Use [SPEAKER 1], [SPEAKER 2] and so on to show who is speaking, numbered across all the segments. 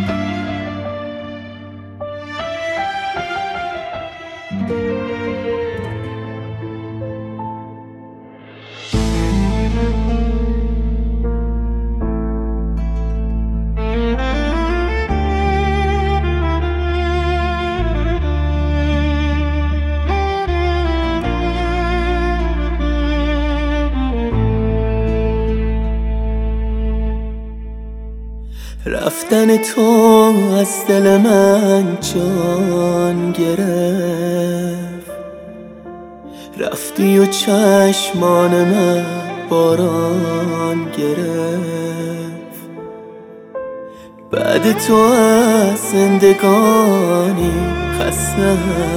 [SPEAKER 1] رفتن تو از دل من جان گرفت، رفتی و چشمان من باران گرفت. بعد تو از زندگانی خستم،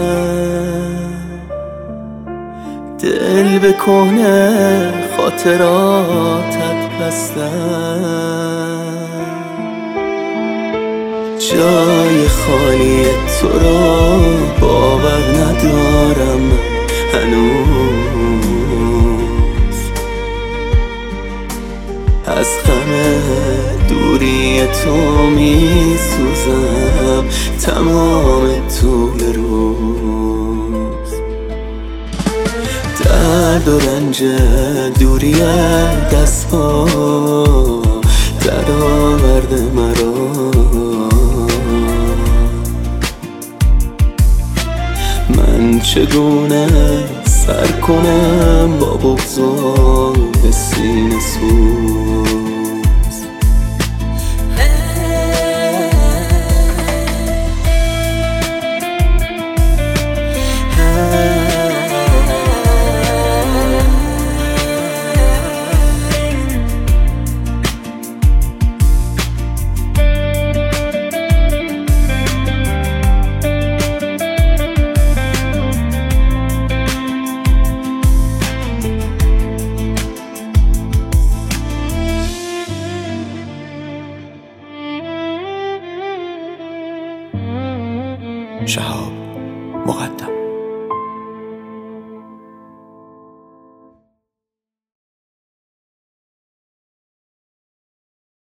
[SPEAKER 1] دل به کهنه خاطراتت بستم. جای خالی تو را باور ندارم هنوز، از غم دوری تو می سوزم تمام طول روز. درد و رنج دوری دست پا در آورده مرا، من چگونه سر کنم با بغض و سینه سوز. شهاب مقدم.